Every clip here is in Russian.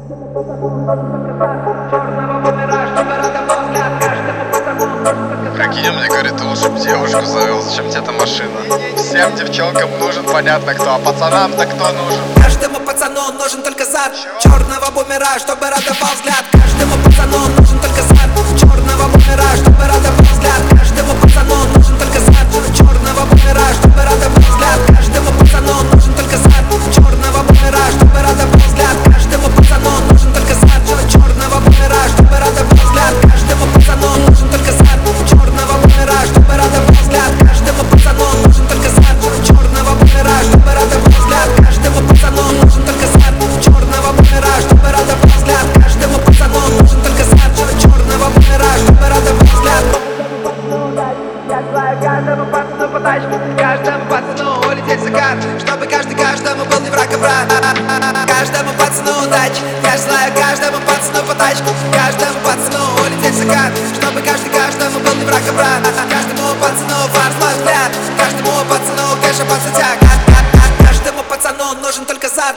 Прикинь, мне говорит, ты лучше б девушку завел, зачем тебе эта машина? Всем девчонкам нужен понятно кто, а пацанам-то кто нужен? Каждому пацану нужен только зад черного бумера, чтобы радовал взгляд. Каждому пацану нужен только зад черного бумера, чтобы радовал взгляд. Каждому пацану нужен только зад черного бумера, чтобы радовал взгляд. Каждому пацану нужен только зад черного бумера, чтобы радовал взгляд. Каждому пацану нужен только зад черного бумера, чтобы радовал взгляд. Каждому пацану нужен только зад черного бумера, чтобы радовал взгляд. Каждому пацану нужен только зад черного бумера, чтобы радовал взгляд. Каждому пацану нужен только зад черного бумера, чтобы радовал взгляд. Каждому пацану нужен только зад черного бумера, чтобы радовал взгляд. Я желаю каждому пацану потачку, каждому пацану улететь в закат, чтобы каждому был не враг, а брат. Каждому пацану удачи, я желаю каждому пацану потачку, каждому пацану улететь в закат, чтобы каждому был не враг, а брат. Каждому пацану фарс мой взгляд, каждому пацану кэша пацатяк. Каждому пацану нужен только зад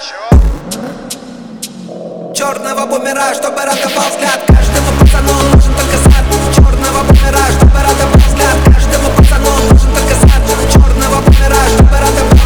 черного бумера, чтобы радовал взгляд. Каждому пацану нужен только зад черного бумера, чтобы радовал взгляд. Каждому пацану нужен только зад черного бумера, чтобы радовал